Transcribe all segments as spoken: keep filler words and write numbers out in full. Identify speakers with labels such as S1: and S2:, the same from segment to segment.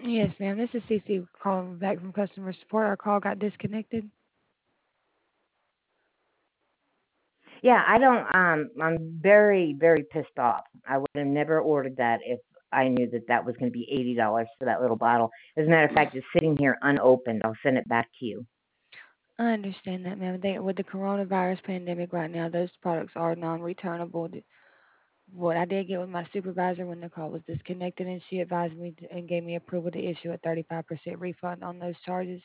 S1: Yes, ma'am. This is Cece calling back from customer support. Our call got disconnected.
S2: Yeah, I don't. Um, I'm very, very pissed off. I would have never ordered that if I knew that that was going to be eighty dollars for that little bottle. As a matter of fact, it's sitting here unopened. I'll send it back to you.
S1: I understand that, ma'am. They, with the coronavirus pandemic right now, those products are non-returnable. Th- What I did get with my supervisor when the call was disconnected, and she advised me to, and gave me approval to issue a thirty-five percent refund on those charges.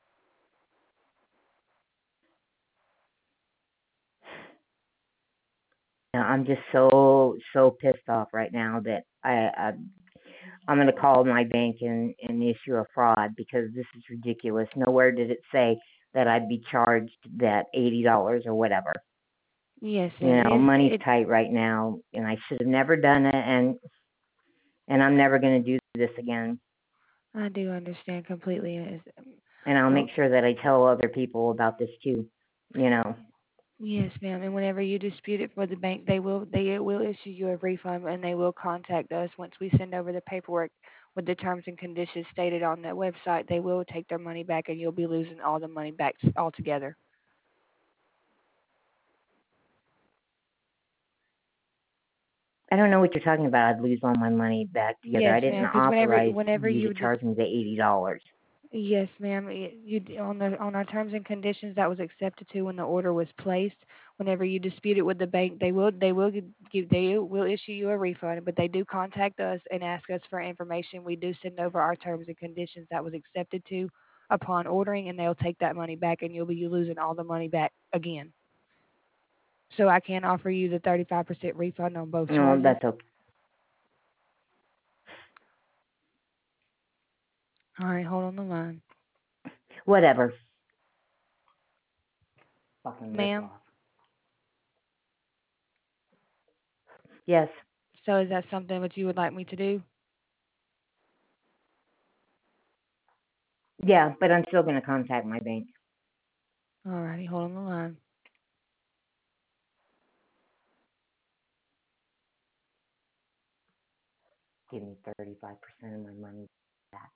S2: Now, I'm just so, so pissed off right now that I, I I'm going to call my bank and, and issue a fraud because this is ridiculous. Nowhere did it say that I'd be charged that eighty dollars or whatever.
S1: Yes, ma'am.
S2: You know,
S1: It,
S2: money's
S1: it,
S2: tight right now, and I should have never done it, and and I'm never going to do this again.
S1: I do understand completely. It's-
S2: And I'll
S1: Well,
S2: make sure that I tell other people about this too. You know.
S1: yes, ma'am. And whenever you dispute it for the bank, they will they will issue you a refund, and they will contact us once we send over the paperwork with the terms and conditions stated on that website. They will take their money back, and you'll be losing all the money back altogether.
S2: I don't know what you're talking about. I'd lose all my money back together.
S1: Yes,
S2: I didn't
S1: ma'am. Because whenever
S2: authorize
S1: whenever
S2: you to
S1: you dis-
S2: charge me the eighty dollars.
S1: yes, ma'am. y- You d- on the on our terms and conditions that was accepted to when the order was placed. Whenever you dispute it with the bank, they will they will gi- give they will issue you a refund, but they do contact us and ask us for information. We do send over our terms and conditions that was accepted to upon ordering, and they'll take that money back, and you'll be losing all the money back again. So I can offer you the thirty-five percent refund on both
S2: No,
S1: charges.
S2: that's okay.
S1: All right, hold on the line,
S2: Whatever. Fucking rip
S1: ma'am.
S2: off. Yes.
S1: So is that something that you would like me to do?
S2: Yeah, but I'm still going to contact my bank.
S1: All righty, hold on the line.
S2: Give me thirty-five percent of my money back.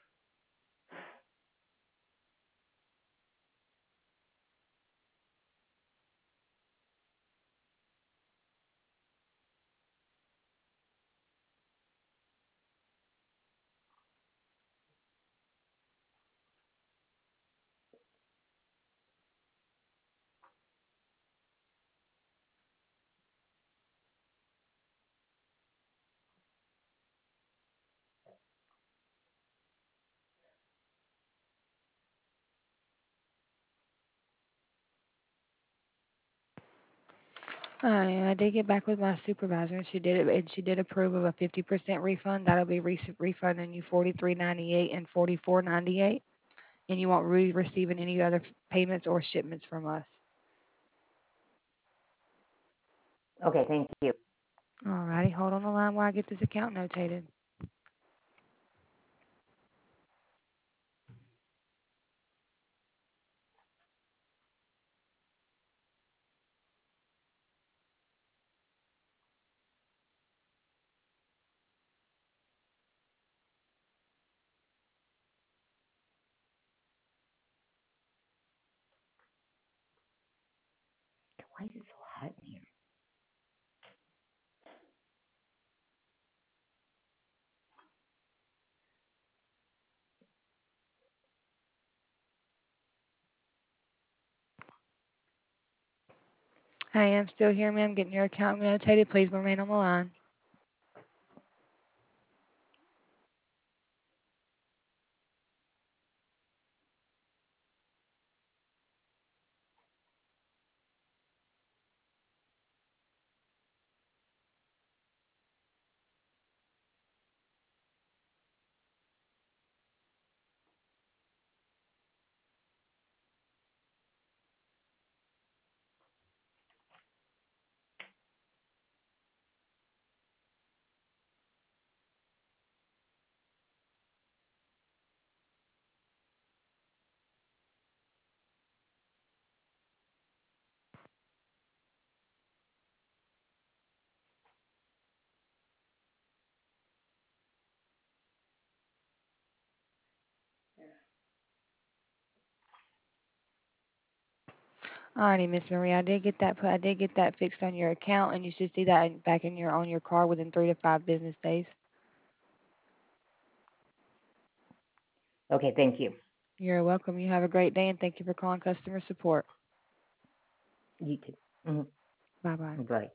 S1: I, I did get back with my supervisor, and she did it, and she did approve of a fifty percent refund. That'll be re- refunding you forty three ninety eight and forty four ninety eight, and you won't be receiving any other payments or shipments from us.
S2: Okay, thank you.
S1: All righty, hold on the line while I get this account notated.
S2: Why is it so hot in here?
S1: I am still here, ma'am. Getting your account notated. Please remain on the line. Alrighty, Miss Marie, I did get that put. I did get that fixed on your account, and you should see that in- back in your on your card within three to five business days.
S2: Okay, thank you.
S1: You're welcome. You have a great day, and thank you for calling customer support.
S2: You too. Mm-hmm.
S1: Bye bye.
S2: Bye.